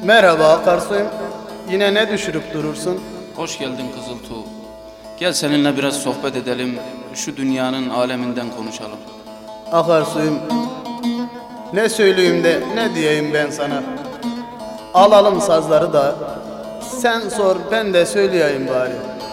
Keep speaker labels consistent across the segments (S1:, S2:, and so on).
S1: Merhaba Akarsuyum. Yine ne düşürüp durursun?
S2: Hoş geldin Kızıltuğ. Gel seninle biraz sohbet edelim. Şu dünyanın aleminden konuşalım.
S1: Akarsuyum. Ne söyleyeyim de ne diyeyim ben sana? Alalım sazları da sen sor, ben de söyleyeyim bari.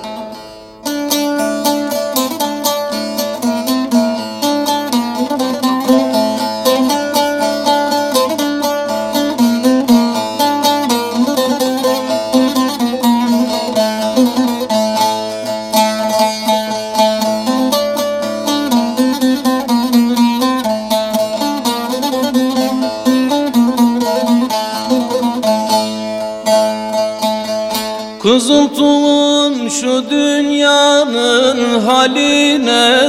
S2: Kızıltuğun şu dünyanın haline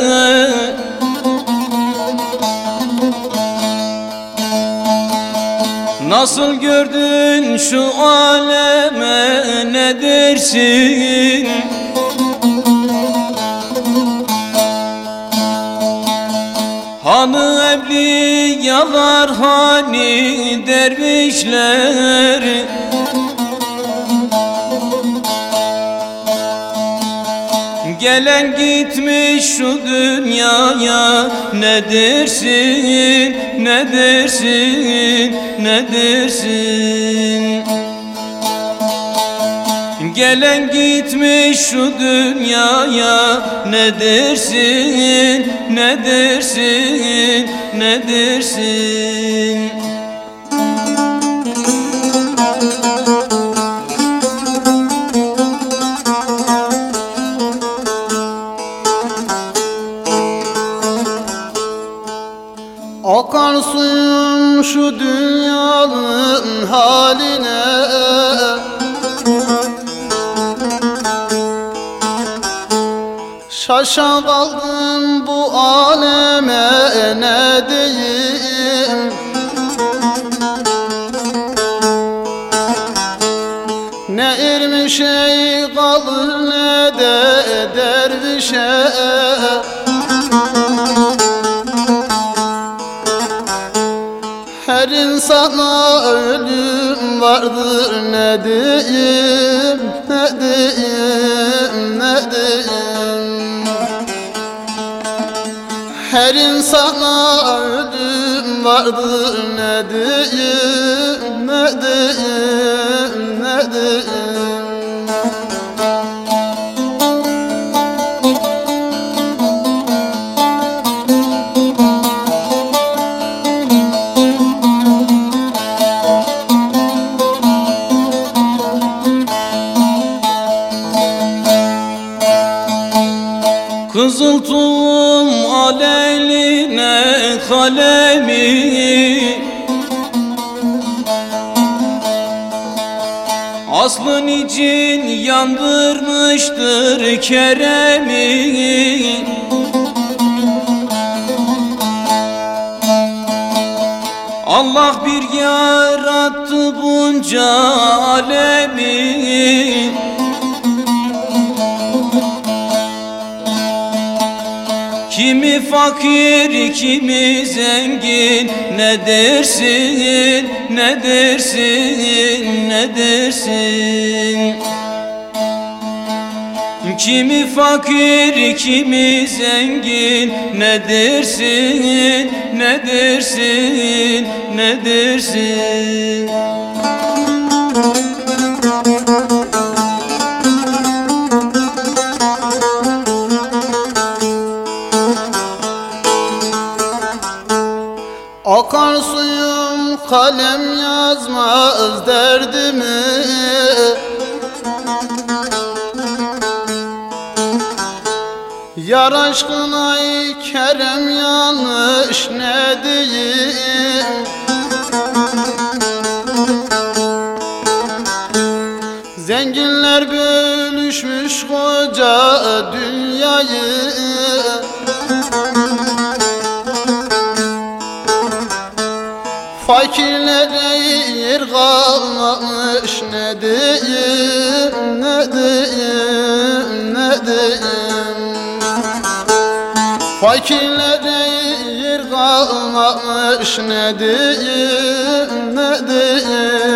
S2: nasıl gördün şu aleme ne dersin? Hani evliyalar, hani dervişler, gelen gitmiş şu dünyaya ne dersin, ne dersin, ne dersin? Gelen gitmiş şu dünyaya ne dersin, ne dersin, ne dersin?
S1: Akarsuyum şu dünyanın haline, şaşa kaldım bu aleme ne diyeyim? Ne irmişe kalır ne de dervişe, her insana ölüm vardır ne diyeyim, ne diyeyim, ne diyeyim? Her insana ölüm vardır ne diyeyim, ne diyeyim, ne diyeyim?
S2: Kızıltuğum al eline kalemi, aslın için yandırmıştır Kerem'i. Allah bir yarattı bunca alemi, kimi fakir, kimi zengin, ne dersin, ne dersin, ne dersin? Kimi fakir, kimi zengin, ne dersin, ne dersin, ne dersin?
S1: Akarsuyum kalem yazmaz derdimi, yar aşkına Kerem yanlış ne diyeyim? Zenginler bölüşmüş koca dünyayı, fakirlere yer kalmamış ne diyeyim, ne diyeyim, ne diyeyim? Fakirlere yer kalmamış ne diyeyim, ne diyeyim?